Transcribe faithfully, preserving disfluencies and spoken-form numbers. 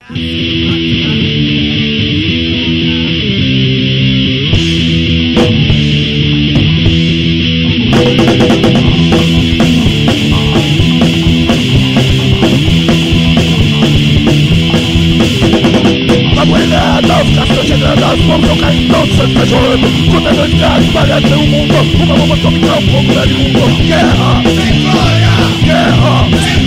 As mãos estão caindo, sangue tá chorando. Contando de gás, parece um mundo. Uma bomba atômica, um fogo velho mundo. Guerra, sem glória. Guerra, sem